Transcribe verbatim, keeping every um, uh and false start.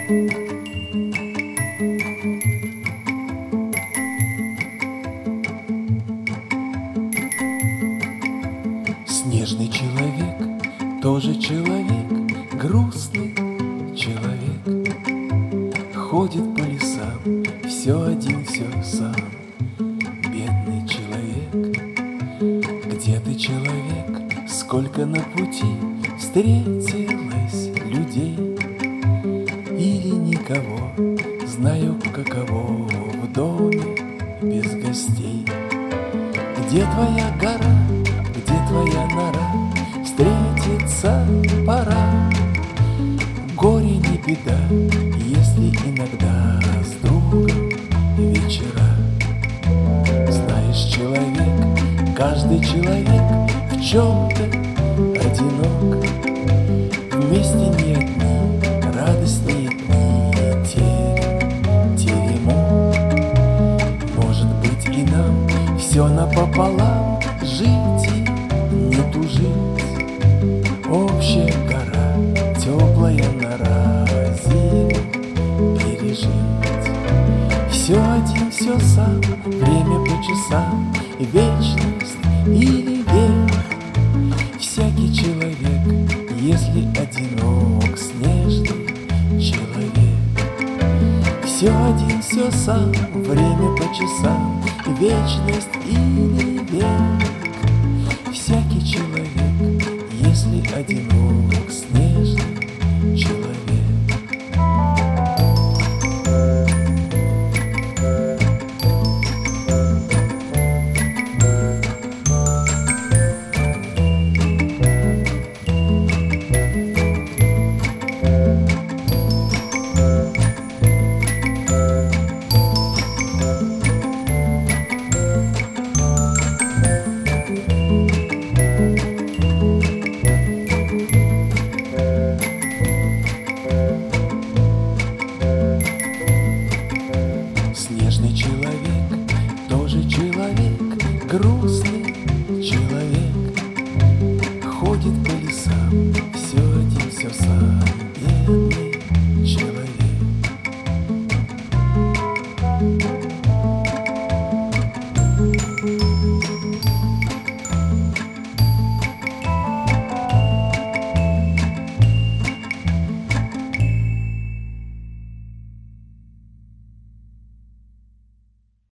Снежный человек, тоже человек, грустный человек, ходит по лесам, все один, все сам. Бедный человек, где ты, человек? Сколько на пути встретилось людей, или никого, знаю, каково в доме без гостей. Где твоя гора, где твоя нора? Встретиться пора. Горе не беда, если иногда с другом вечера. Знаешь, человек, каждый человек в чем-то одинок. Вместе не одни, радостнее дни, терем, теремок. Может быть, и нам все напополам жить и не тужить. Общая гора, теплая нора, зиму пережить. Все один, все сам, время по часам, вечность или век. Всякий человек, если одинок, снежный человек. Все один, все сам, время по часам, вечность или век. Всякий человек, если одинок.